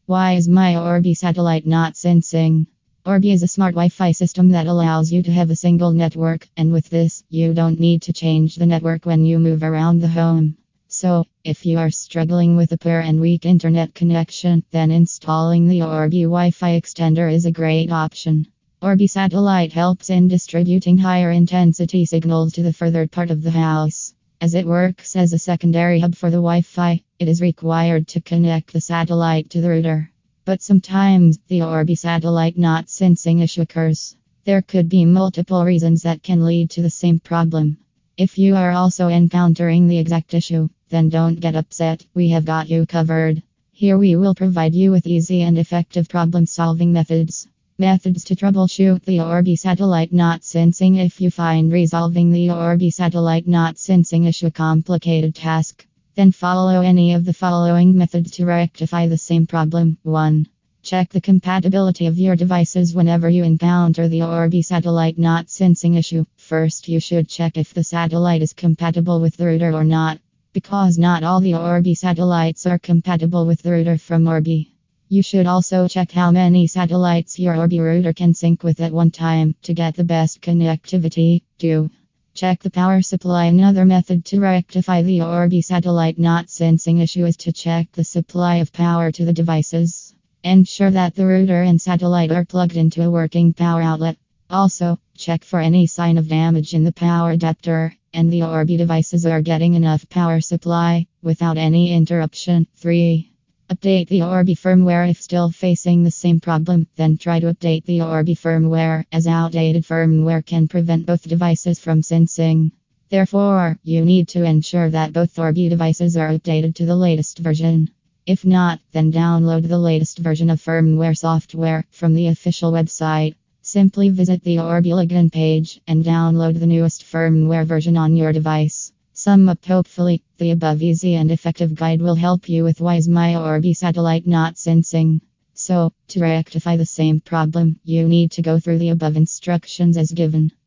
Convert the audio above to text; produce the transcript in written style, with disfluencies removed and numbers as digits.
Why is my Orbi satellite not sensing? Orbi is a smart Wi-Fi system that allows you to have a single network, and with this, you don't need to change the network when you move around the home. So, if you are struggling with a poor and weak internet connection, then installing the Orbi Wi-Fi extender is a great option. Orbi satellite helps in distributing higher intensity signals to the further part of the house. As it works as a secondary hub for the Wi-Fi, it is required to connect the satellite to the router. But sometimes the Orbi satellite not sensing issue occurs. There could be multiple reasons that can lead to the same problem. If you are also encountering the exact issue, then don't get upset, we have got you covered. Here we will provide you with easy and effective problem-solving methods. Methods to troubleshoot the Orbi satellite not sensing. If you find resolving the Orbi satellite not sensing issue a complicated task, then follow any of the following methods to rectify the same problem. 1. Check the compatibility of your devices whenever you encounter the Orbi satellite not sensing issue. First, you should check if the satellite is compatible with the router or not, because not all the Orbi satellites are compatible with the router from Orbi. You should also check how many satellites your Orbi router can sync with at one time to get the best connectivity. 2. Check the power supply. Another method to rectify the Orbi satellite not sensing issue is to check the supply of power to the devices. Ensure that the router and satellite are plugged into a working power outlet. Also, check for any sign of damage in the power adapter, and the Orbi devices are getting enough power supply without any interruption. 3. Update the Orbi firmware. If still facing the same problem, then try to update the Orbi firmware, as outdated firmware can prevent both devices from sensing. Therefore, you need to ensure that both Orbi devices are updated to the latest version. If not, then download the latest version of firmware software from the official website. Simply visit the Orbi login page and download the newest firmware version on your device. Sum up. Hopefully, the above easy and effective guide will help you with why is my Orbi satellite not sensing. So, to rectify the same problem, you need to go through the above instructions as given.